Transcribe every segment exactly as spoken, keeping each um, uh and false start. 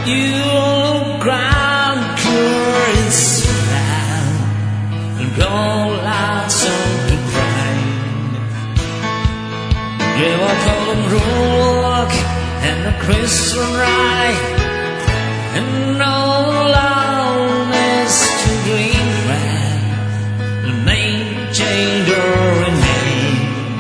You'll ground curious and go lots of the grind. They will call them rock and the crystal rye, and no loudness to green man, the main change or remain.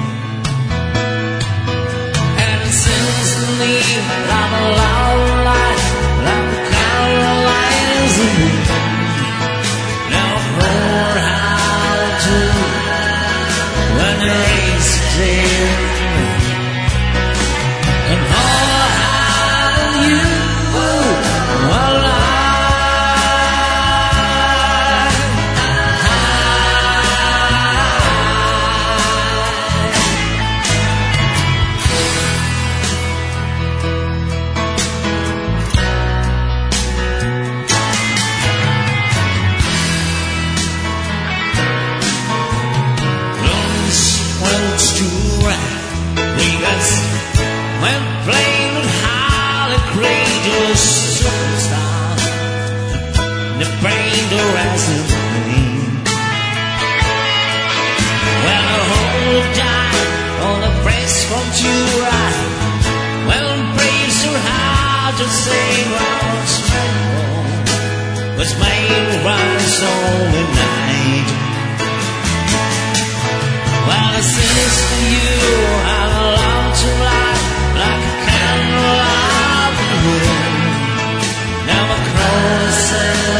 And it seems to me I'm a loud light, like the Carolinas of me. Now pour how to when the race is in. And all how you will lie. When playing with highly courageous superstar, the brain to ransom me. When a whole die on the press from Jura, when praise so hard to say what's right was made to rise only night. Well, it seems to you I'm allowed to lie, like a candle out the wind. Now my cross